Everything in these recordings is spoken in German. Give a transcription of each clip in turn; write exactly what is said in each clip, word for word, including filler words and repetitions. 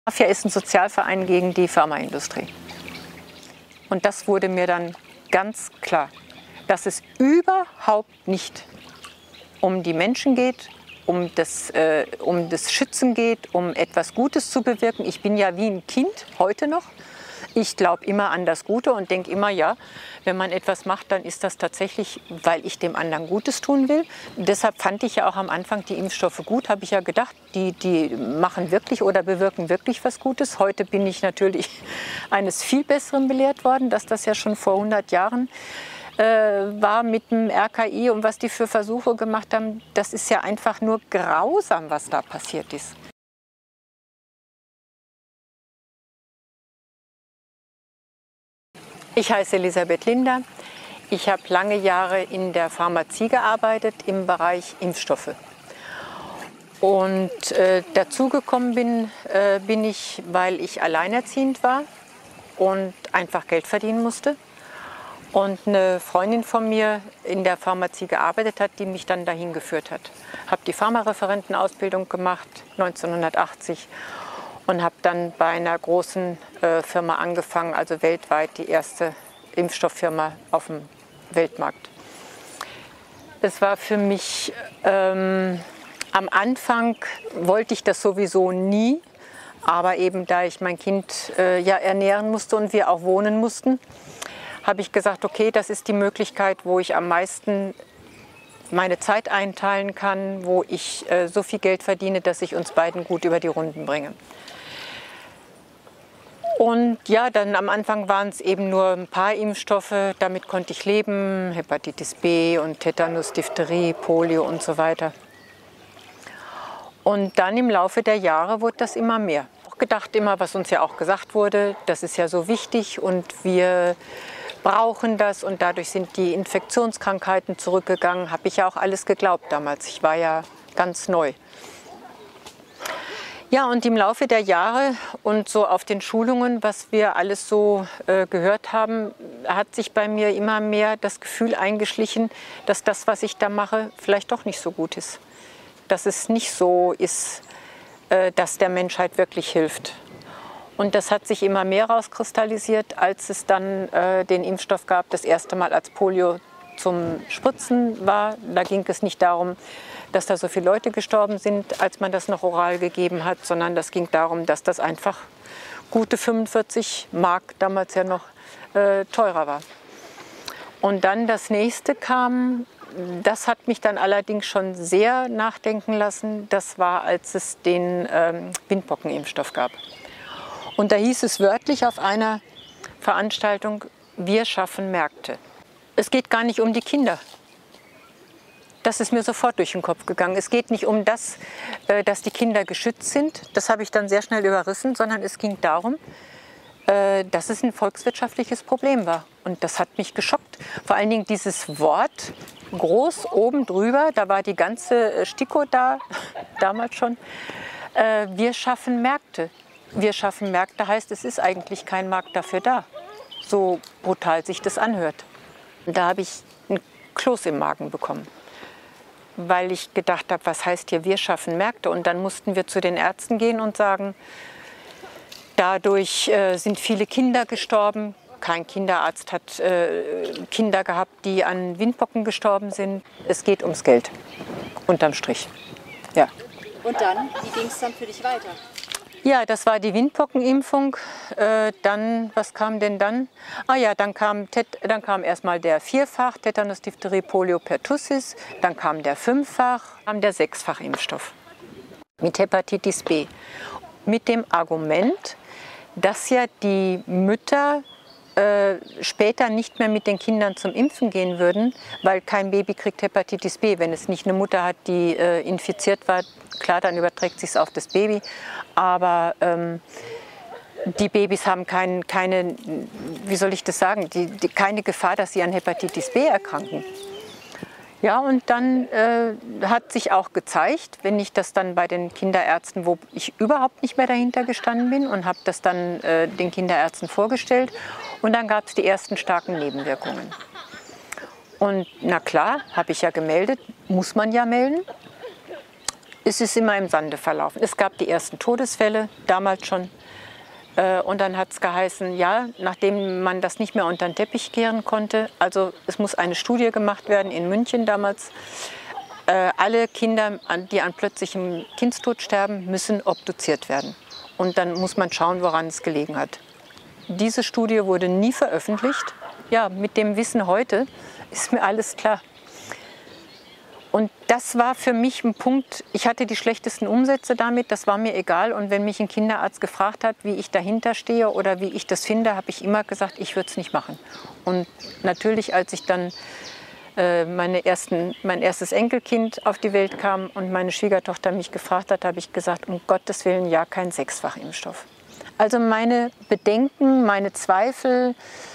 Mafia ist ein Sozialverein gegen die Pharmaindustrie. Und das wurde mir dann ganz klar, dass es überhaupt nicht um die Menschen geht, um das, äh, um das Schützen geht, um etwas Gutes zu bewirken. Ich bin ja wie ein Kind, heute noch. Ich glaube immer an das Gute und denke immer, ja, wenn man etwas macht, dann ist das tatsächlich, weil ich dem anderen Gutes tun will. Deshalb fand ich ja auch am Anfang die Impfstoffe gut, habe ich ja gedacht, die, die machen wirklich oder bewirken wirklich was Gutes. Heute bin ich natürlich eines viel Besseren belehrt worden, dass das ja schon vor hundert Jahren äh, war mit dem R K I und was die für Versuche gemacht haben. Das ist ja einfach nur grausam, was da passiert ist. Ich heiße Elisabeth Linder. Ich habe lange Jahre in der Pharmazie gearbeitet im Bereich Impfstoffe. Und äh, dazugekommen bin, äh, bin ich, weil ich alleinerziehend war und einfach Geld verdienen musste. Und eine Freundin von mir in der Pharmazie gearbeitet hat, die mich dann dahin geführt hat. Habe die Pharmareferentenausbildung gemacht, neunzehnhundertachtzig. Und habe dann bei einer großen äh, Firma angefangen, also weltweit die erste Impfstofffirma auf dem Weltmarkt. Es war für mich, ähm, am Anfang wollte ich das sowieso nie, aber eben da ich mein Kind äh, ja ernähren musste und wir auch wohnen mussten, habe ich gesagt, okay, das ist die Möglichkeit, wo ich am meisten meine Zeit einteilen kann, wo ich äh, so viel Geld verdiene, dass ich uns beiden gut über die Runden bringe. Und ja, dann am Anfang waren es eben nur ein paar Impfstoffe, damit konnte ich leben, Hepatitis B und Tetanus, Diphtherie, Polio und so weiter. Und dann im Laufe der Jahre wurde das immer mehr. Auch gedacht immer, was uns ja auch gesagt wurde, das ist ja so wichtig und wir brauchen das und dadurch sind die Infektionskrankheiten zurückgegangen. Habe ich ja auch alles geglaubt damals, ich war ja ganz neu. Ja, und im Laufe der Jahre und so auf den Schulungen, was wir alles so äh, gehört haben, hat sich bei mir immer mehr das Gefühl eingeschlichen, dass das, was ich da mache, vielleicht doch nicht so gut ist. Dass es nicht so ist, äh, dass der Menschheit wirklich hilft. Und das hat sich immer mehr rauskristallisiert, als es dann äh, den Impfstoff gab, das erste Mal als Polio zum Spritzen war. Da ging es nicht darum, dass da so viele Leute gestorben sind, als man das noch oral gegeben hat, sondern das ging darum, dass das einfach gute fünfundvierzig Mark, damals ja noch, äh, teurer war. Und dann das nächste kam, das hat mich dann allerdings schon sehr nachdenken lassen, das war, als es den ähm, Windpockenimpfstoff gab. Und da hieß es wörtlich auf einer Veranstaltung, wir schaffen Märkte. Es geht gar nicht um die Kinder. Das ist mir sofort durch den Kopf gegangen. Es geht nicht um das, dass die Kinder geschützt sind. Das habe ich dann sehr schnell überrissen, sondern es ging darum, dass es ein volkswirtschaftliches Problem war. Und das hat mich geschockt. Vor allen Dingen dieses Wort groß oben drüber, da war die ganze STIKO da, damals schon. Wir schaffen Märkte. Wir schaffen Märkte heißt, es ist eigentlich kein Markt dafür da. So brutal sich das anhört. Und da habe ich einen Kloß im Magen bekommen, weil ich gedacht habe, was heißt hier, wir schaffen Märkte? Und dann mussten wir zu den Ärzten gehen und sagen, dadurch äh, sind viele Kinder gestorben. Kein Kinderarzt hat äh, Kinder gehabt, die an Windpocken gestorben sind. Es geht ums Geld, unterm Strich. Ja. Und dann, wie ging es dann für dich weiter? Ja, das war die Windpockenimpfung. Äh, dann, was kam denn dann? Ah ja, dann kam, dann kam erstmal der Vierfach, Tetanus, Diphtherie, Polio, Pertussis. Dann kam der Fünffach, kam der Sechsfachimpfstoff mit Hepatitis B. Mit dem Argument, dass ja die Mütter äh, später nicht mehr mit den Kindern zum Impfen gehen würden, weil kein Baby kriegt Hepatitis B. Wenn es nicht eine Mutter hat, die äh, infiziert war, klar, dann überträgt sich es auf das Baby. Aber ähm, die Babys haben kein, keine, wie soll ich das sagen, die, die, keine Gefahr, dass sie an Hepatitis B erkranken. Ja, und dann äh, hat sich auch gezeigt, wenn ich das dann bei den Kinderärzten, wo ich überhaupt nicht mehr dahinter gestanden bin und habe das dann äh, den Kinderärzten vorgestellt. Und dann gab es die ersten starken Nebenwirkungen. Und na klar, habe ich ja gemeldet, muss man ja melden. es ist immer im Sande verlaufen. Es gab die ersten Todesfälle, damals schon. Und dann hat es geheißen, ja, nachdem man das nicht mehr unter den Teppich kehren konnte, also es muss eine Studie gemacht werden in München damals, äh, alle Kinder, die an plötzlichem Kindstod sterben, müssen obduziert werden. Und dann muss man schauen, woran es gelegen hat. Diese Studie wurde nie veröffentlicht. Ja, mit dem Wissen heute ist mir alles klar. Und das war für mich ein Punkt, ich hatte die schlechtesten Umsätze damit, das war mir egal. Und wenn mich ein Kinderarzt gefragt hat, wie ich dahinter stehe oder wie ich das finde, habe ich immer gesagt, ich würde es nicht machen. Und natürlich, als ich dann äh, meine ersten, mein erstes Enkelkind auf die Welt kam und meine Schwiegertochter mich gefragt hat, habe ich gesagt, um Gottes Willen, ja, kein Sechsfachimpfstoff. Also meine Bedenken, meine Zweifel,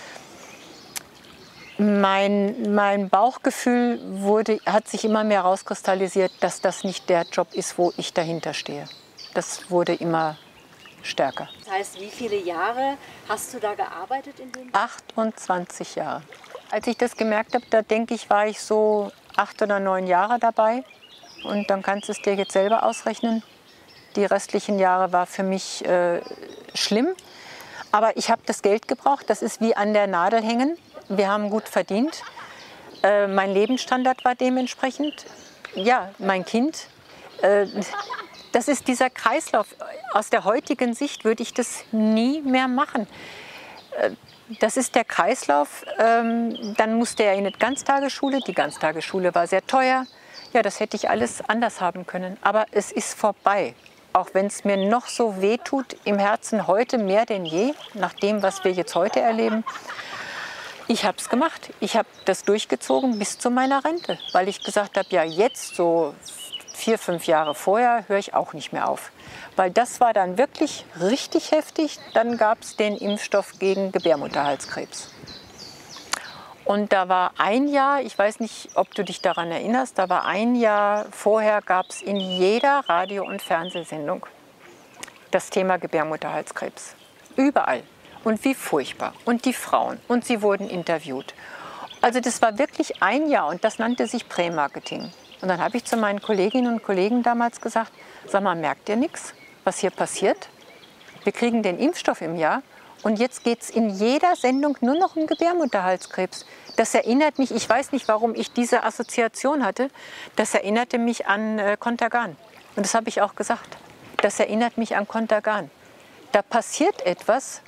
Mein, mein Bauchgefühl wurde, hat sich immer mehr herauskristallisiert, dass das nicht der Job ist, wo ich dahinter stehe. Das wurde immer stärker. Das heißt, wie viele Jahre hast du da gearbeitet in dem? achtundzwanzig Jahre. Als ich das gemerkt habe, da denke ich, war ich so acht oder neun Jahre dabei. Und dann kannst du es dir jetzt selber ausrechnen. Die restlichen Jahre war für mich äh, schlimm. Aber ich habe das Geld gebraucht. Das ist wie an der Nadel hängen. Wir haben gut verdient. Äh, mein Lebensstandard war dementsprechend. Ja, mein Kind. Äh, das ist dieser Kreislauf. Aus der heutigen Sicht würde ich das nie mehr machen. Äh, das ist der Kreislauf. Ähm, dann musste er in die Ganztagesschule. Die Ganztagesschule war sehr teuer. Ja, das hätte ich alles anders haben können. Aber es ist vorbei. Auch wenn es mir noch so weh tut im Herzen, heute mehr denn je, nach dem, was wir jetzt heute erleben. Ich habe es gemacht. Ich habe das durchgezogen bis zu meiner Rente, weil ich gesagt habe, ja jetzt, so vier, fünf Jahre vorher, höre ich auch nicht mehr auf. Weil das war dann wirklich richtig heftig. Dann gab es den Impfstoff gegen Gebärmutterhalskrebs. Und da war ein Jahr, ich weiß nicht, ob du dich daran erinnerst, da war ein Jahr vorher, gab es in jeder Radio- und Fernsehsendung das Thema Gebärmutterhalskrebs. Überall. Und wie furchtbar. Und die Frauen. Und sie wurden interviewt. Also das war wirklich ein Jahr und das nannte sich Prämarketing. Und dann habe ich zu meinen Kolleginnen und Kollegen damals gesagt, sag mal, merkt ihr nichts, was hier passiert? Wir kriegen den Impfstoff im Jahr und jetzt geht es in jeder Sendung nur noch um Gebärmutterhalskrebs. Das erinnert mich, ich weiß nicht, warum ich diese Assoziation hatte, das erinnerte mich an äh, Contergan. Und das habe ich auch gesagt. Das erinnert mich an Contergan. Da passiert etwas,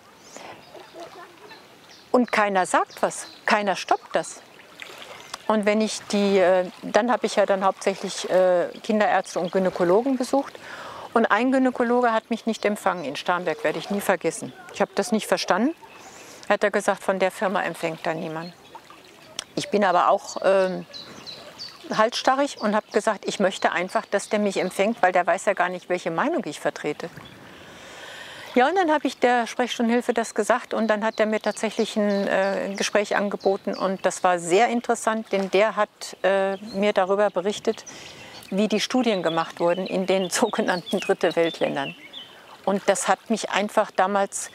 und keiner sagt was, keiner stoppt das. Und wenn ich die, äh, dann habe ich ja dann hauptsächlich äh, Kinderärzte und Gynäkologen besucht. Und ein Gynäkologe hat mich nicht empfangen in Starnberg, werde ich nie vergessen. Ich habe das nicht verstanden. Er hat er gesagt, von der Firma empfängt da niemand. Ich bin aber auch äh, halsstarrig und habe gesagt, ich möchte einfach, dass der mich empfängt, weil der weiß ja gar nicht, welche Meinung ich vertrete. Ja, und dann habe ich der Sprechstundenhilfe das gesagt und dann hat er mir tatsächlich ein äh, Gespräch angeboten und das war sehr interessant, denn der hat äh, mir darüber berichtet, wie die Studien gemacht wurden in den sogenannten Dritte Weltländern. Und das hat mich einfach damals,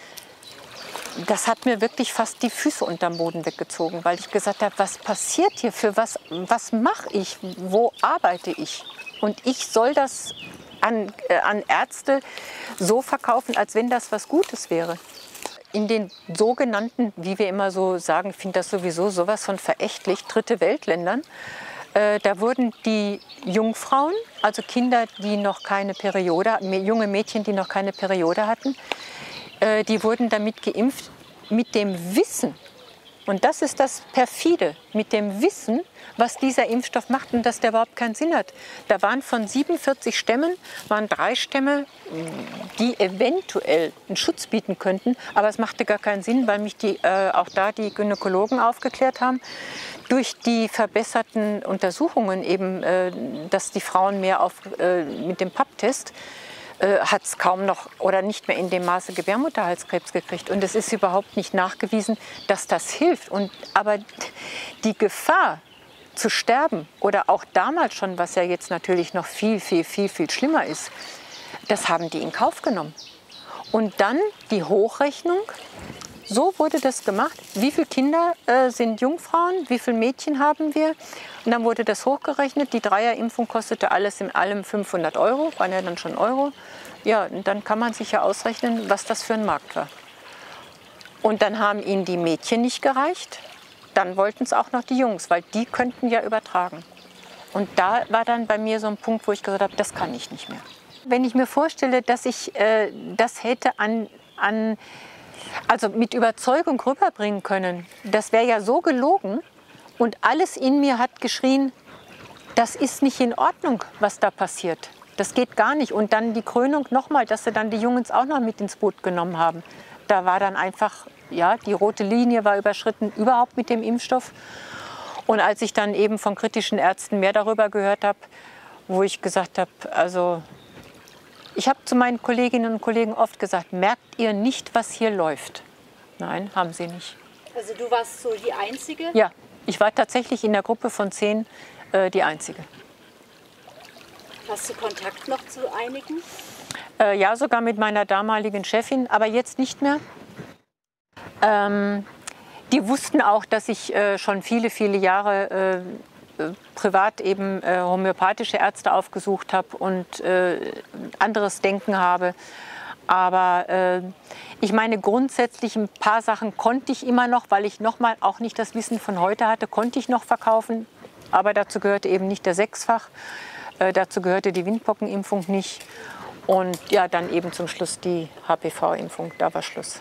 das hat mir wirklich fast die Füße unterm Boden weggezogen, weil ich gesagt habe, was passiert hier, für was, was mache ich, wo arbeite ich? Und ich soll das An, äh, an Ärzte so verkaufen, als wenn das was Gutes wäre. In den sogenannten, wie wir immer so sagen, ich finde das sowieso sowas von verächtlich, Dritte Weltländern, äh, da wurden die Jungfrauen, also Kinder, die noch keine Periode, junge Mädchen, die noch keine Periode hatten, äh, die wurden damit geimpft mit dem Wissen. Und das ist das Perfide, mit dem Wissen, was dieser Impfstoff macht und dass der überhaupt keinen Sinn hat. Da waren von siebenundvierzig Stämmen, waren drei Stämme, die eventuell einen Schutz bieten könnten. Aber es machte gar keinen Sinn, weil mich die, äh, auch da die Gynäkologen aufgeklärt haben. Durch die verbesserten Untersuchungen, eben, äh, dass die Frauen mehr auf, äh, mit dem Pap-Test, äh, hat es kaum noch oder nicht mehr in dem Maße Gebärmutterhalskrebs gekriegt. Und es ist überhaupt nicht nachgewiesen, dass das hilft. Und, aber die Gefahr zu sterben oder auch damals schon, was ja jetzt natürlich noch viel, viel, viel, viel schlimmer ist, das haben die in Kauf genommen. Und dann die Hochrechnung, So wurde das gemacht. Wie viele Kinder äh, sind Jungfrauen? Wie viele Mädchen haben wir? Und dann wurde das hochgerechnet. Die Dreierimpfung kostete alles in allem fünfhundert Euro, waren ja dann schon Euro. Ja, und dann kann man sich ja ausrechnen, was das für ein Markt war. Und dann haben ihnen die Mädchen nicht gereicht. Dann wollten es auch noch die Jungs, weil die könnten ja übertragen. Und da war dann bei mir so ein Punkt, wo ich gesagt habe, das kann ich nicht mehr. Wenn ich mir vorstelle, dass ich äh, das hätte an, an, also mit Überzeugung rüberbringen können, das wäre ja so gelogen. Und alles in mir hat geschrien, das ist nicht in Ordnung, was da passiert. Das geht gar nicht. Und dann die Krönung nochmal, dass sie dann die Jungs auch noch mit ins Boot genommen haben. Da war dann einfach, ja, die rote Linie war überschritten, überhaupt mit dem Impfstoff. Und als ich dann eben von kritischen Ärzten mehr darüber gehört habe, wo ich gesagt habe, also ich habe zu meinen Kolleginnen und Kollegen oft gesagt, merkt ihr nicht, was hier läuft? Nein, haben sie nicht. Also du warst so die Einzige? Ja, ich war tatsächlich in der Gruppe von zehn äh, die Einzige. Hast du Kontakt noch zu einigen? Äh, ja, sogar mit meiner damaligen Chefin, aber jetzt nicht mehr. Ähm, die wussten auch, dass ich äh, schon viele, viele Jahre äh, äh, privat eben äh, homöopathische Ärzte aufgesucht habe und äh, anderes Denken habe. Aber äh, ich meine, grundsätzlich ein paar Sachen konnte ich immer noch, weil ich nochmal auch nicht das Wissen von heute hatte, konnte ich noch verkaufen. Aber dazu gehörte eben nicht der Sechsfach, äh, dazu gehörte die Windpockenimpfung nicht. Und ja, dann eben zum Schluss die H P V-Impfung, da war Schluss.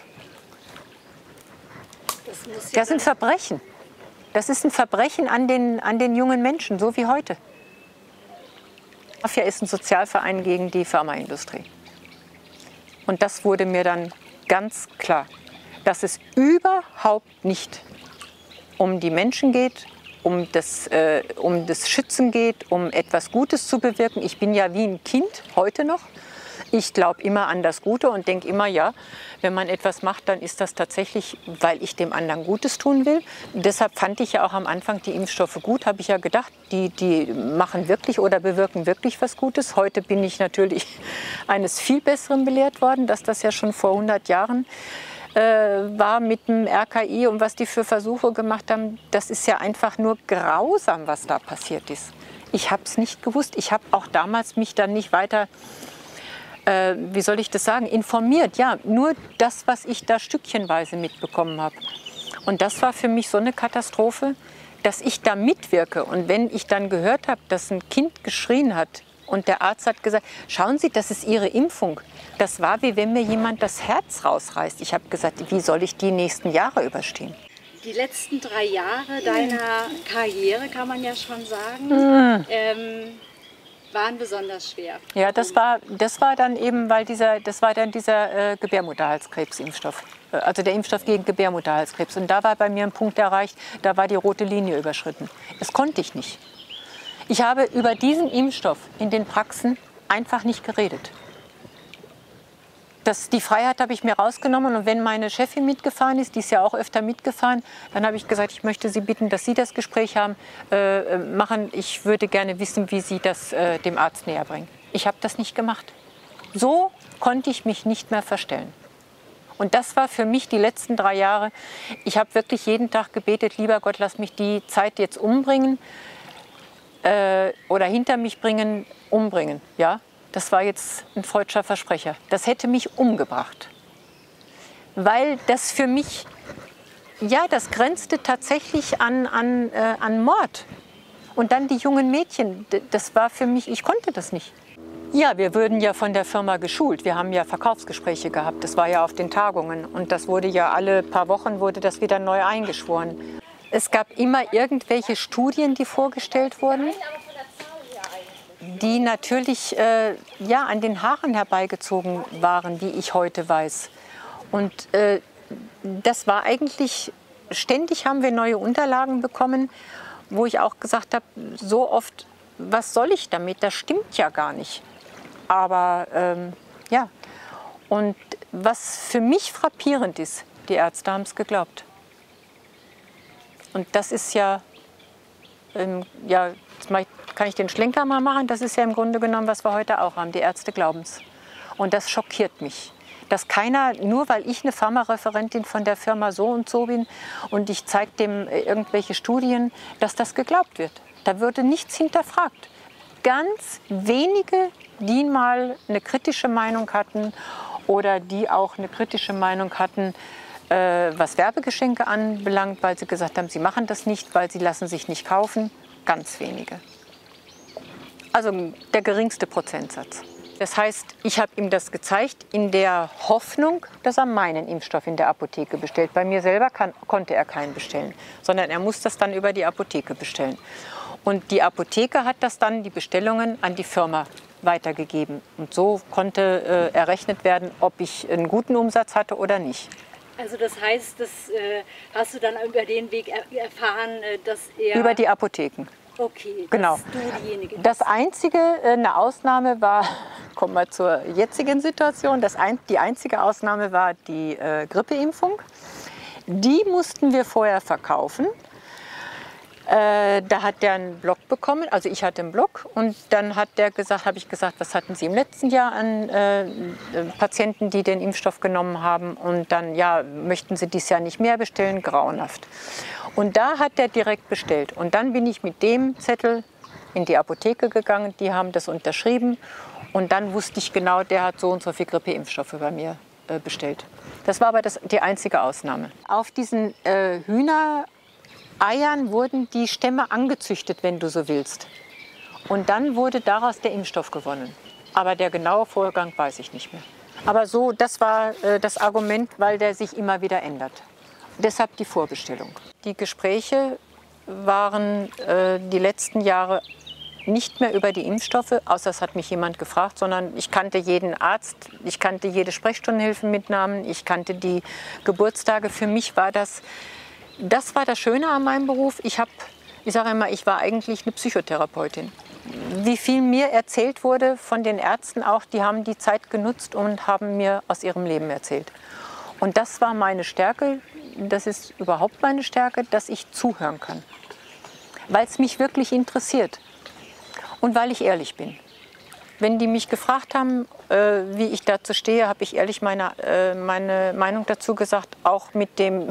Das, muss ja das sind Verbrechen. Das ist ein Verbrechen an den, an den jungen Menschen, so wie heute. Mafia ist ein Sozialverein gegen die Pharmaindustrie. Und das wurde mir dann ganz klar, dass es überhaupt nicht um die Menschen geht, um das, äh, um das Schützen geht, um etwas Gutes zu bewirken. Ich bin ja wie ein Kind heute noch. Ich glaube immer an das Gute und denke immer, ja, wenn man etwas macht, dann ist das tatsächlich, weil ich dem anderen Gutes tun will. Deshalb fand ich ja auch am Anfang die Impfstoffe gut, habe ich ja gedacht, die, die machen wirklich oder bewirken wirklich was Gutes. Heute bin ich natürlich eines viel Besseren belehrt worden, dass das ja schon vor hundert Jahren äh, war mit dem R K I und was die für Versuche gemacht haben. Das ist ja einfach nur grausam, was da passiert ist. Ich habe es nicht gewusst. Ich habe auch damals mich dann nicht weiter wie soll ich das sagen, informiert. Ja, nur das, was ich da stückchenweise mitbekommen habe. Und das war für mich so eine Katastrophe, dass ich da mitwirke. Und wenn ich dann gehört habe, dass ein Kind geschrien hat und der Arzt hat gesagt, schauen Sie, das ist Ihre Impfung. Das war, wie wenn mir jemand das Herz rausreißt. Ich habe gesagt, wie soll ich die nächsten Jahre überstehen? Die letzten drei Jahre deiner Karriere, kann man ja schon sagen, Mhm. ähm, waren besonders schwer. Ja, das war, das war dann eben, weil dieser, das war dann dieser äh, Gebärmutterhalskrebsimpfstoff, äh, also der Impfstoff gegen Gebärmutterhalskrebs. Und da war bei mir ein Punkt erreicht, da war die rote Linie überschritten. Das konnte ich nicht. Ich habe über diesen Impfstoff in den Praxen einfach nicht geredet. Das, die Freiheit habe ich mir rausgenommen und wenn meine Chefin mitgefahren ist, die ist ja auch öfter mitgefahren, dann habe ich gesagt, ich möchte Sie bitten, dass Sie das Gespräch haben, äh, machen. Ich würde gerne wissen, wie Sie das äh, dem Arzt näher bringen. Ich habe das nicht gemacht. So konnte ich mich nicht mehr verstellen. Und das war für mich die letzten drei Jahre. Ich habe wirklich jeden Tag gebetet, lieber Gott, lass mich die Zeit jetzt umbringen äh, oder hinter mich bringen, umbringen, ja. Das war jetzt ein freudscher Versprecher. Das hätte mich umgebracht. Weil das für mich, ja, das grenzte tatsächlich an, an, äh, an Mord. Und dann die jungen Mädchen, das war für mich, ich konnte das nicht. Ja, wir wurden ja von der Firma geschult. Wir haben ja Verkaufsgespräche gehabt. Das war ja auf den Tagungen. Und das wurde ja alle paar Wochen wurde das wieder neu eingeschworen. Es gab immer irgendwelche Studien, die vorgestellt wurden, die natürlich äh, ja, an den Haaren herbeigezogen waren, wie ich heute weiß. Und äh, das war eigentlich, ständig haben wir neue Unterlagen bekommen, wo ich auch gesagt habe, so oft, was soll ich damit? Das stimmt ja gar nicht. Aber ähm, ja, und was für mich frappierend ist, die Ärzte haben es geglaubt. Und das ist ja, ähm, ja, jetzt kann ich den Schlenker mal machen, das ist ja im Grunde genommen, was wir heute auch haben. Die Ärzte glauben es. Und das schockiert mich. Dass keiner, nur weil ich eine Pharmareferentin von der Firma so und so bin und ich zeige dem irgendwelche Studien, dass das geglaubt wird. Da würde nichts hinterfragt. Ganz wenige, die mal eine kritische Meinung hatten oder die auch eine kritische Meinung hatten, äh, was Werbegeschenke anbelangt, weil sie gesagt haben, sie machen das nicht, weil sie lassen sich nicht kaufen. Ganz wenige. Also der geringste Prozentsatz. Das heißt, ich habe ihm das gezeigt in der Hoffnung, dass er meinen Impfstoff in der Apotheke bestellt. Bei mir selber kann, konnte er keinen bestellen, sondern er muss das dann über die Apotheke bestellen. Und die Apotheke hat das dann, die Bestellungen, an die Firma weitergegeben. Und so konnte äh, errechnet werden, ob ich einen guten Umsatz hatte oder nicht. Also das heißt, das äh, hast du dann über den Weg er erfahren, äh, dass er... Über die Apotheken. Okay, genau. dass du diejenige bist. Das einzige, äh, eine Ausnahme war, kommen wir zur jetzigen Situation, das ein, die einzige Ausnahme war die äh, Grippeimpfung. Die mussten wir vorher verkaufen. Äh, da hat der einen Block bekommen, also ich hatte einen Block und dann hat der gesagt, habe ich gesagt, was hatten Sie im letzten Jahr an äh, Patienten, die den Impfstoff genommen haben und dann, ja, möchten Sie dieses Jahr nicht mehr bestellen, grauenhaft. Und da hat der direkt bestellt und dann bin ich mit dem Zettel in die Apotheke gegangen, die haben das unterschrieben und dann wusste ich genau, der hat so und so viel Grippeimpfstoffe bei mir äh, bestellt. Das war aber das, die einzige Ausnahme. Auf diesen äh, Hühner Eiern wurden die Stämme angezüchtet, wenn du so willst. Und dann wurde daraus der Impfstoff gewonnen. Aber der genaue Vorgang weiß ich nicht mehr. Aber so, das war äh, das Argument, weil der sich immer wieder ändert. Deshalb die Vorbestellung. Die Gespräche waren äh, die letzten Jahre nicht mehr über die Impfstoffe, außer es hat mich jemand gefragt, sondern ich kannte jeden Arzt, ich kannte jede Sprechstundenhilfe mit Namen, ich kannte die Geburtstage. Für mich war das Das war das Schöne an meinem Beruf. Ich habe, ich sage immer, ich war eigentlich eine Psychotherapeutin. Wie viel mir erzählt wurde von den Ärzten auch, die haben die Zeit genutzt und haben mir aus ihrem Leben erzählt. Und das war meine Stärke, das ist überhaupt meine Stärke, dass ich zuhören kann. Weil es mich wirklich interessiert und weil ich ehrlich bin. Wenn die mich gefragt haben, äh, wie ich dazu stehe, habe ich ehrlich meine, äh, meine Meinung dazu gesagt, auch mit dem...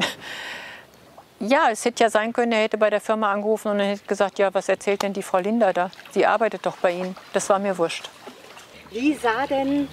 Ja, es hätte ja sein können, er hätte bei der Firma angerufen und er hätte gesagt, ja, was erzählt denn die Frau Linda da? Sie arbeitet doch bei Ihnen. Das war mir wurscht. Wie sah denn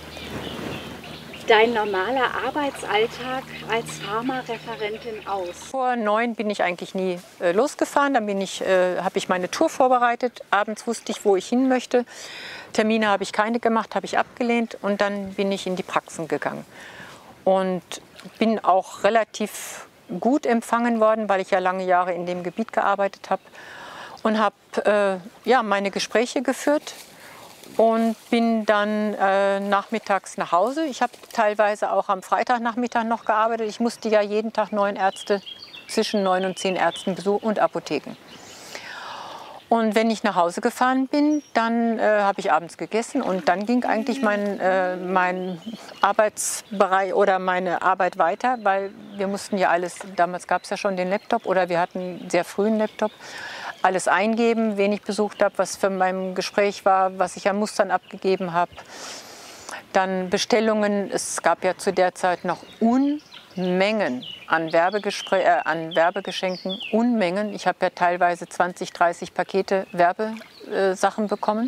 dein normaler Arbeitsalltag als Pharmareferentin aus? Vor neun bin ich eigentlich nie äh, losgefahren. Dann bin ich, äh, habe ich meine Tour vorbereitet. Abends wusste ich, wo ich hin möchte. Termine habe ich keine gemacht, habe ich abgelehnt. Und dann bin ich in die Praxen gegangen. Und bin auch relativ gut empfangen worden, weil ich ja lange Jahre in dem Gebiet gearbeitet habe und habe äh, ja, meine Gespräche geführt und bin dann äh, nachmittags nach Hause. Ich habe teilweise auch am Freitagnachmittag noch gearbeitet. Ich musste ja jeden Tag neun Ärzte, zwischen neun und zehn Ärzten besuchen und Apotheken. Und wenn ich nach Hause gefahren bin, dann äh, habe ich abends gegessen und dann ging eigentlich mein, äh, mein Arbeitsbereich oder meine Arbeit weiter, weil wir mussten ja alles, damals gab es ja schon den Laptop oder wir hatten sehr früh einen Laptop, alles eingeben, wen ich besucht habe, was für mein Gespräch war, was ich an Mustern abgegeben habe. Dann Bestellungen, es gab ja zu der Zeit noch Unmengen an, Werbegespr äh, an Werbegeschenken, Unmengen. Ich habe ja teilweise zwanzig, dreißig Pakete Werbesachen bekommen.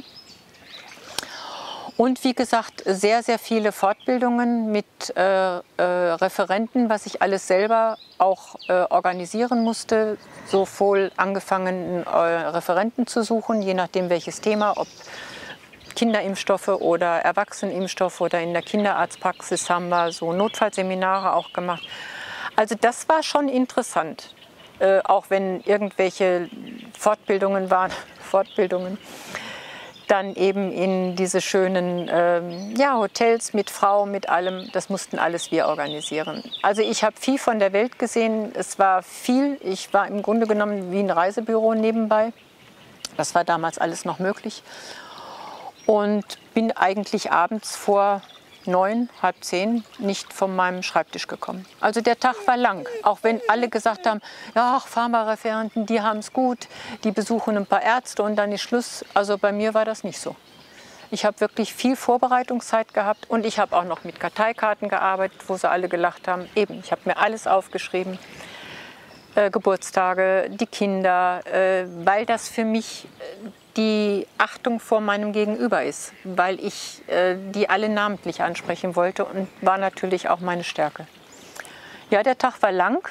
Und wie gesagt, sehr, sehr viele Fortbildungen mit äh, äh, Referenten, was ich alles selber auch äh, organisieren musste. Sowohl angefangen, äh, Referenten zu suchen, je nachdem welches Thema, ob Kinderimpfstoffe oder Erwachsenenimpfstoffe oder in der Kinderarztpraxis haben wir so Notfallseminare auch gemacht. Also das war schon interessant, äh, auch wenn irgendwelche Fortbildungen waren, Fortbildungen, dann eben in diese schönen ähm, ja, Hotels mit Frau, mit allem, das mussten alles wir organisieren. Also ich habe viel von der Welt gesehen, es war viel, ich war im Grunde genommen wie ein Reisebüro nebenbei, das war damals alles noch möglich und bin eigentlich abends vor neun, halb zehn nicht von meinem Schreibtisch gekommen. Also der Tag war lang, auch wenn alle gesagt haben, ja, Pharmareferenten, die haben es gut, die besuchen ein paar Ärzte und dann ist Schluss. Also bei mir war das nicht so. Ich habe wirklich viel Vorbereitungszeit gehabt und ich habe auch noch mit Karteikarten gearbeitet, wo sie alle gelacht haben. Eben, ich habe mir alles aufgeschrieben, äh, Geburtstage, die Kinder, äh, weil das für mich äh, die Achtung vor meinem Gegenüber ist, weil ich äh, die alle namentlich ansprechen wollte und war natürlich auch meine Stärke. Ja, der Tag war lang.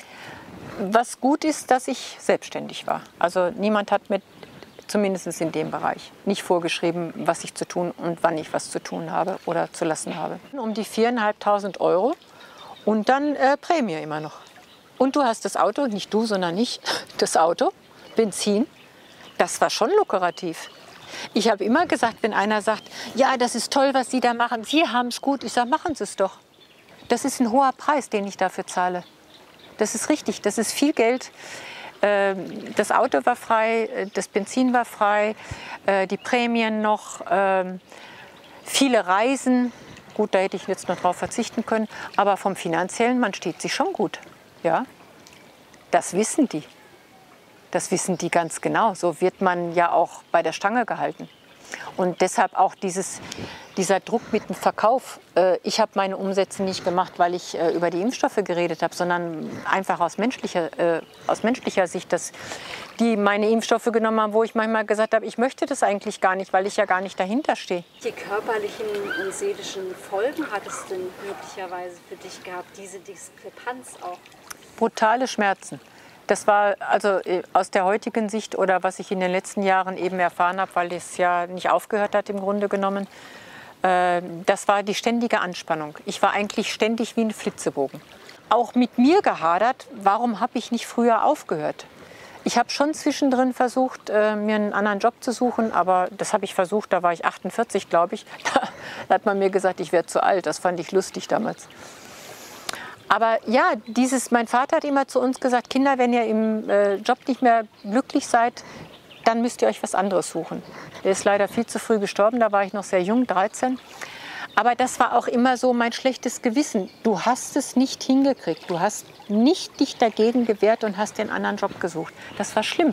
Was gut ist, dass ich selbstständig war. Also niemand hat mir, zumindest in dem Bereich, nicht vorgeschrieben, was ich zu tun und wann ich was zu tun habe oder zu lassen habe. Um die viertausendfünfhundert Euro und dann äh, Prämie immer noch. Und du hast das Auto, nicht du, sondern ich, das Auto, Benzin. Das war schon lukrativ. Ich habe immer gesagt, wenn einer sagt, ja, das ist toll, was Sie da machen, Sie haben es gut. Ich sage, machen Sie es doch. Das ist ein hoher Preis, den ich dafür zahle. Das ist richtig, das ist viel Geld. Das Auto war frei, das Benzin war frei, die Prämien noch, viele Reisen. Gut, da hätte ich jetzt noch drauf verzichten können. Aber vom Finanziellen, man steht sich schon gut. Ja, das wissen die. Das wissen die ganz genau. So wird man ja auch bei der Stange gehalten. Und deshalb auch dieses, dieser Druck mit dem Verkauf. Äh, ich habe meine Umsätze nicht gemacht, weil ich äh, über die Impfstoffe geredet habe, sondern einfach aus menschlicher, äh, aus menschlicher Sicht, dass die meine Impfstoffe genommen haben, wo ich manchmal gesagt habe, ich möchte das eigentlich gar nicht, weil ich ja gar nicht dahinter stehe. Welche körperlichen und seelischen Folgen hat es denn möglicherweise für dich gehabt, diese Diskrepanz auch? Brutale Schmerzen. Das war also aus der heutigen Sicht oder was ich in den letzten Jahren eben erfahren habe, weil es ja nicht aufgehört hat im Grunde genommen, äh, das war die ständige Anspannung. Ich war eigentlich ständig wie ein Flitzebogen. Auch mit mir gehadert, warum habe ich nicht früher aufgehört? Ich habe schon zwischendrin versucht, äh, mir einen anderen Job zu suchen, aber das habe ich versucht, da war ich achtundvierzig, glaube ich. Da hat man mir gesagt, ich werde zu alt, das fand ich lustig damals. Aber ja, dieses, mein Vater hat immer zu uns gesagt, Kinder, wenn ihr im äh, Job nicht mehr glücklich seid, dann müsst ihr euch was anderes suchen. Er ist leider viel zu früh gestorben, da war ich noch sehr jung, dreizehn. Aber das war auch immer so mein schlechtes Gewissen. Du hast es nicht hingekriegt, du hast nicht dich dagegen gewehrt und hast den anderen Job gesucht. Das war schlimm.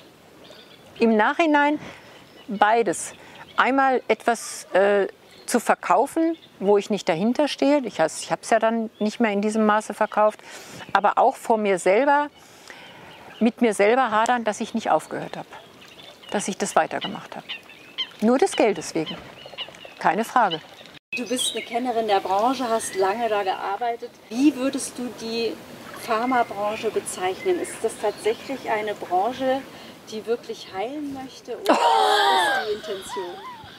Im Nachhinein beides. Einmal etwas äh, zu verkaufen, wo ich nicht dahinter stehe. Ich, ich habe es ja dann nicht mehr in diesem Maße verkauft. Aber auch vor mir selber, mit mir selber hadern, dass ich nicht aufgehört habe. Dass ich das weitergemacht habe. Nur des Geldes wegen. Keine Frage. Du bist eine Kennerin der Branche, hast lange da gearbeitet. Wie würdest du die Pharmabranche bezeichnen? Ist das tatsächlich eine Branche, die wirklich heilen möchte? Oder ist die Intention?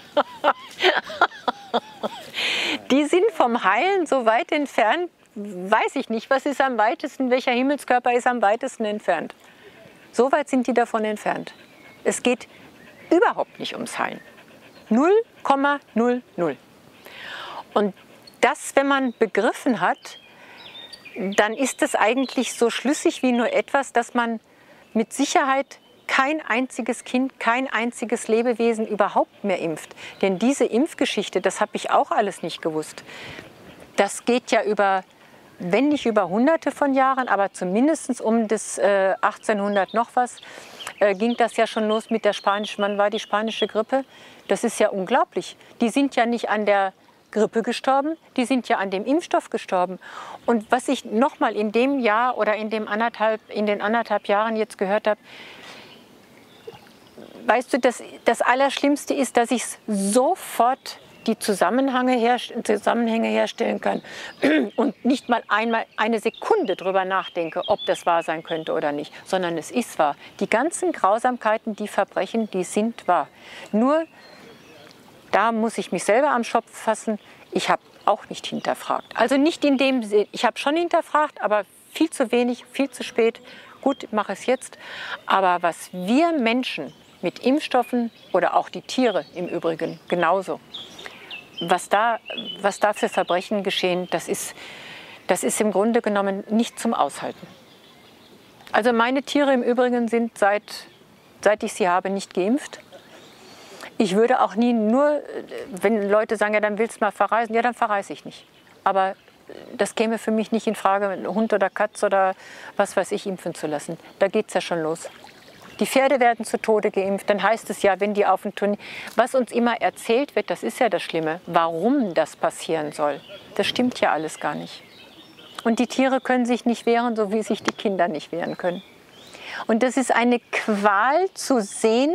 Die sind vom Heilen so weit entfernt, weiß ich nicht. Was ist am weitesten, welcher Himmelskörper ist am weitesten entfernt? So weit sind die davon entfernt. Es geht überhaupt nicht ums Heilen. null Komma null null. Und das, wenn man begriffen hat, dann ist es eigentlich so schlüssig wie nur etwas, dass man mit Sicherheit kein einziges Kind, kein einziges Lebewesen überhaupt mehr impft. Denn diese Impfgeschichte, das habe ich auch alles nicht gewusst. Das geht ja über, wenn nicht über hunderte von Jahren, aber zumindest um das äh, achtzehnhundert noch was, äh, ging das ja schon los mit der spanischen, wann war die spanische Grippe? Das ist ja unglaublich. Die sind ja nicht an der Grippe gestorben, die sind ja an dem Impfstoff gestorben. Und was ich noch mal in dem Jahr oder in, dem anderthalb, in den anderthalb Jahren jetzt gehört habe, weißt du, das, das Allerschlimmste ist, dass ich sofort die Zusammenhänge, her, Zusammenhänge herstellen kann und nicht mal einmal eine Sekunde drüber nachdenke, ob das wahr sein könnte oder nicht, sondern es ist wahr. Die ganzen Grausamkeiten, die Verbrechen, die sind wahr. Nur da muss ich mich selber am Schopf fassen. Ich habe auch nicht hinterfragt. Also nicht in dem Sinne, ich habe schon hinterfragt, aber viel zu wenig, viel zu spät. Gut, mache es jetzt. Aber was wir Menschen mit Impfstoffen oder auch die Tiere im Übrigen genauso, was da, was da für Verbrechen geschehen, das ist, das ist im Grunde genommen nicht zum Aushalten. Also meine Tiere im Übrigen sind seit, seit ich sie habe nicht geimpft. Ich würde auch nie nur, wenn Leute sagen, ja, dann willst du mal verreisen, ja, dann verreise ich nicht. Aber das käme für mich nicht in Frage, Hund oder Katz oder was weiß ich impfen zu lassen. Da geht es ja schon los. Die Pferde werden zu Tode geimpft. Dann heißt es ja, wenn die auf dem Turnier... Was uns immer erzählt wird, das ist ja das Schlimme, warum das passieren soll. Das stimmt ja alles gar nicht. Und die Tiere können sich nicht wehren, so wie sich die Kinder nicht wehren können. Und das ist eine Qual zu sehen,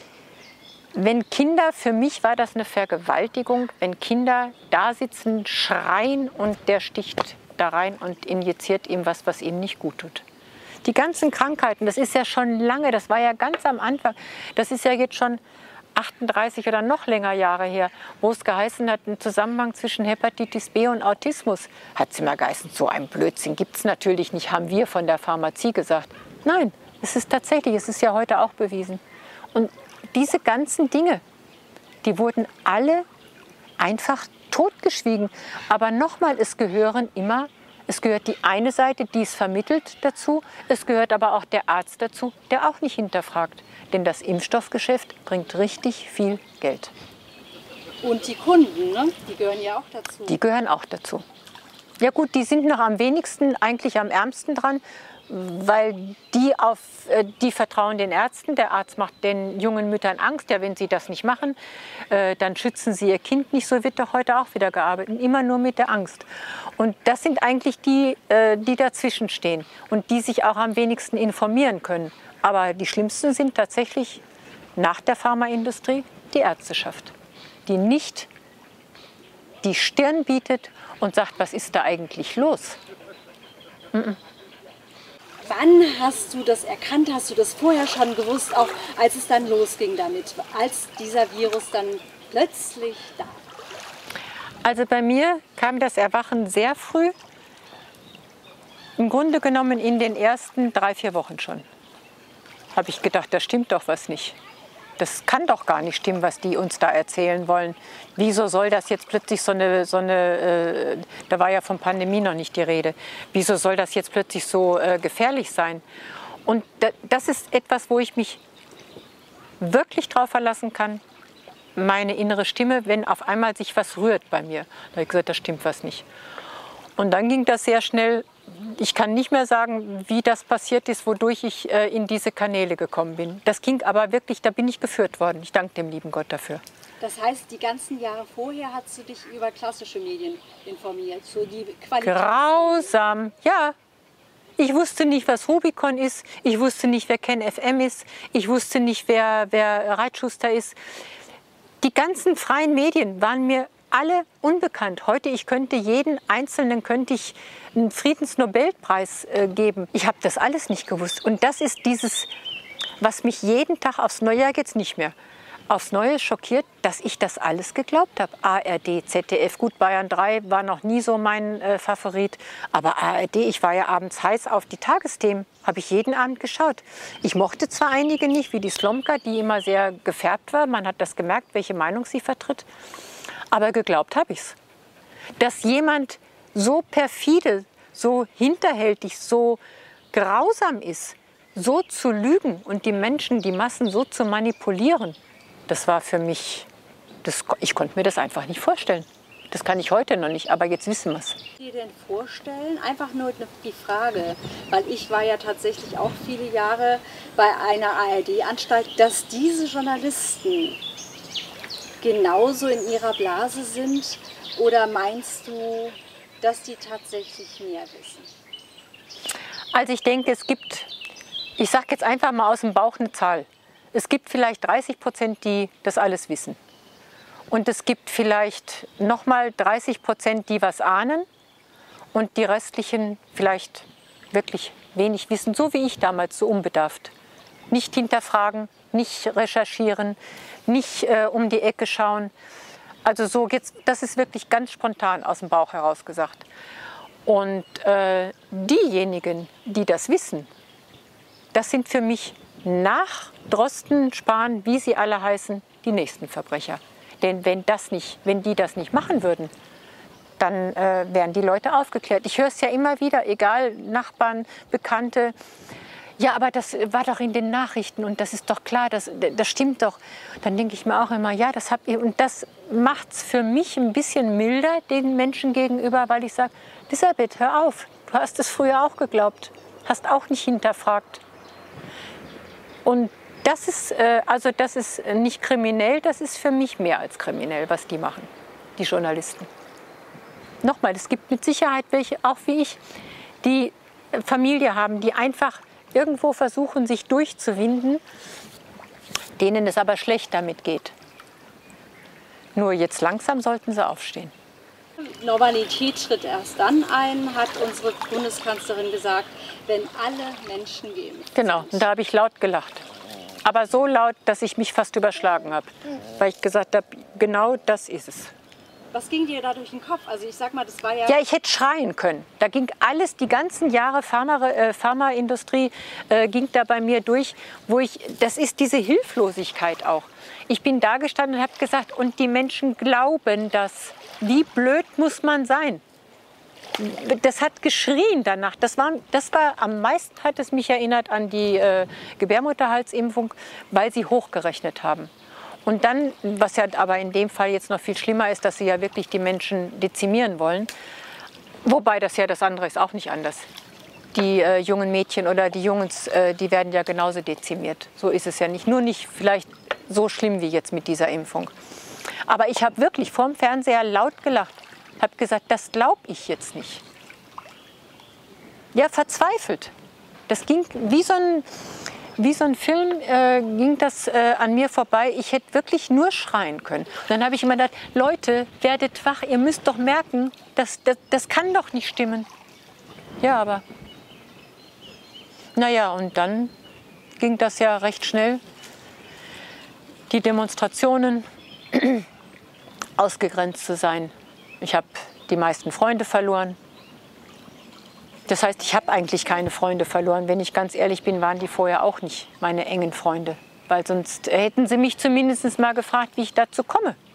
wenn Kinder, für mich war das eine Vergewaltigung, wenn Kinder da sitzen, schreien und der sticht da rein und injiziert ihm was, was ihm nicht gut tut. Die ganzen Krankheiten, das ist ja schon lange, das war ja ganz am Anfang, das ist ja jetzt schon achtunddreißig oder noch länger Jahre her, wo es geheißen hat, ein Zusammenhang zwischen Hepatitis B und Autismus. Hat es immer geheißen, so ein Blödsinn gibt es natürlich nicht, haben wir von der Pharmazie gesagt. Nein, es ist tatsächlich, es ist ja heute auch bewiesen. Und diese ganzen Dinge, die wurden alle einfach totgeschwiegen. Aber nochmal, es gehören immer, es gehört die eine Seite, die es vermittelt, dazu. Es gehört aber auch der Arzt dazu, der auch nicht hinterfragt. Denn das Impfstoffgeschäft bringt richtig viel Geld. Und die Kunden, ne? Die gehören ja auch dazu. Die gehören auch dazu. Ja gut, die sind noch am wenigsten, eigentlich am ärmsten dran, weil die, auf, die vertrauen den Ärzten. Der Arzt macht den jungen Müttern Angst. Ja, wenn sie das nicht machen, dann schützen sie ihr Kind nicht. So wird doch heute auch wieder gearbeitet. Immer nur mit der Angst. Und das sind eigentlich die, die dazwischen stehen und die sich auch am wenigsten informieren können. Aber die schlimmsten sind tatsächlich nach der Pharmaindustrie die Ärzteschaft, die nicht die Stirn bietet und sagt, was ist da eigentlich los? Mm-mm. Wann hast du das erkannt? Hast du das vorher schon gewusst, auch als es dann losging damit, als dieser Virus dann plötzlich da war? Also bei mir kam das Erwachen sehr früh, im Grunde genommen in den ersten drei, vier Wochen schon. Habe ich gedacht, da stimmt doch was nicht. Das kann doch gar nicht stimmen, was die uns da erzählen wollen. Wieso soll das jetzt plötzlich so eine, so eine äh, da war ja von Pandemie noch nicht die Rede, wieso soll das jetzt plötzlich so äh, gefährlich sein? Und da, das ist etwas, wo ich mich wirklich drauf verlassen kann, meine innere Stimme, wenn auf einmal sich was rührt bei mir. Da habe ich gesagt, da stimmt was nicht. Und dann ging das sehr schnell. Ich kann nicht mehr sagen, wie das passiert ist, wodurch ich äh, in diese Kanäle gekommen bin. Das ging aber wirklich, da bin ich geführt worden. Ich danke dem lieben Gott dafür. Das heißt, die ganzen Jahre vorher hast du dich über klassische Medien informiert, so die Qualität. Grausam, ja. Ich wusste nicht, was Rubicon ist. Ich wusste nicht, wer Ken F M ist. Ich wusste nicht, wer, wer Reitschuster ist. Die ganzen freien Medien waren mir alle unbekannt. Heute, ich könnte jeden Einzelnen könnte ich einen Friedensnobelpreis äh, geben. Ich habe das alles nicht gewusst. Und das ist dieses, was mich jeden Tag aufs Neue, jetzt nicht mehr, aufs Neue schockiert, dass ich das alles geglaubt habe. A R D, Z D F, gut, Bayern drei war noch nie so mein äh, Favorit. Aber A R D, ich war ja abends heiß auf die Tagesthemen, habe ich jeden Abend geschaut. Ich mochte zwar einige nicht, wie die Slomka, die immer sehr gefärbt war. Man hat das gemerkt, welche Meinung sie vertritt. Aber geglaubt habe ich's. Dass jemand so perfide, so hinterhältig, so grausam ist, so zu lügen und die Menschen, die Massen so zu manipulieren, das war für mich, das, ich konnte mir das einfach nicht vorstellen. Das kann ich heute noch nicht, aber jetzt wissen wir es. Dir denn vorstellen? Einfach nur die Frage, weil ich war ja tatsächlich auch viele Jahre bei einer A R D-Anstalt, dass diese Journalisten genauso in ihrer Blase sind, oder meinst du, dass die tatsächlich mehr wissen? Also ich denke, es gibt, ich sage jetzt einfach mal aus dem Bauch eine Zahl. Es gibt vielleicht dreißig Prozent, die das alles wissen. Und es gibt vielleicht nochmal dreißig Prozent, die was ahnen. Und die restlichen vielleicht wirklich wenig wissen, so wie ich damals, so unbedarft. Nicht hinterfragen, nicht recherchieren, nicht äh, um die Ecke schauen. Also so jetzt, das ist wirklich ganz spontan aus dem Bauch heraus gesagt. Und äh, diejenigen, die das wissen, das sind für mich nach Drosten, Spahn, wie sie alle heißen, die nächsten Verbrecher. Denn wenn, das nicht, wenn die das nicht machen würden, dann äh, wären die Leute aufgeklärt. Ich höre es ja immer wieder, egal, Nachbarn, Bekannte. Ja, aber das war doch in den Nachrichten und das ist doch klar, das, das stimmt doch. Dann denke ich mir auch immer, ja, das habt ihr. Und das macht es für mich ein bisschen milder den Menschen gegenüber, weil ich sage, Elisabeth, hör auf, du hast es früher auch geglaubt, hast auch nicht hinterfragt. Und das ist, äh, also das ist nicht kriminell, das ist für mich mehr als kriminell, was die machen, die Journalisten. Nochmal, es gibt mit Sicherheit welche, auch wie ich, die Familie haben, die einfach irgendwo versuchen, sich durchzuwinden, denen es aber schlecht damit geht. Nur jetzt langsam sollten sie aufstehen. Normalität tritt erst dann ein, hat unsere Bundeskanzlerin gesagt, wenn alle Menschen geimpft sind. Genau, und da habe ich laut gelacht. Aber so laut, dass ich mich fast überschlagen habe, weil ich gesagt habe, genau das ist es. Was ging dir da durch den Kopf? Also ich sag mal, das war ja... Ja, ich hätte schreien können. Da ging alles, die ganzen Jahre Pharma, äh, Pharmaindustrie äh, ging da bei mir durch, wo ich, das ist diese Hilflosigkeit auch. Ich bin da gestanden und habe gesagt, und die Menschen glauben das. Wie blöd muss man sein? Das hat geschrien danach. Das war, das war am meisten hat es mich erinnert an die äh, Gebärmutterhalsimpfung, weil sie hochgerechnet haben. Und dann, was ja aber in dem Fall jetzt noch viel schlimmer ist, dass sie ja wirklich die Menschen dezimieren wollen. Wobei das ja das andere ist auch nicht anders. Die äh, jungen Mädchen oder die Jungs, äh, die werden ja genauso dezimiert. So ist es ja nicht. Nur nicht vielleicht so schlimm wie jetzt mit dieser Impfung. Aber ich habe wirklich vorm Fernseher laut gelacht. Habe gesagt, das glaube ich jetzt nicht. Ja, verzweifelt. Das ging wie so ein... Wie so ein Film äh, ging das äh, an mir vorbei. Ich hätte wirklich nur schreien können. Und dann habe ich immer gedacht, Leute, werdet wach, ihr müsst doch merken, das, das, das kann doch nicht stimmen. Ja, aber naja, und dann ging das ja recht schnell. Die Demonstrationen, ausgegrenzt zu sein. Ich habe die meisten Freunde verloren. Das heißt, ich habe eigentlich keine Freunde verloren. Wenn ich ganz ehrlich bin, waren die vorher auch nicht meine engen Freunde. Weil sonst hätten sie mich zumindest mal gefragt, wie ich dazu komme.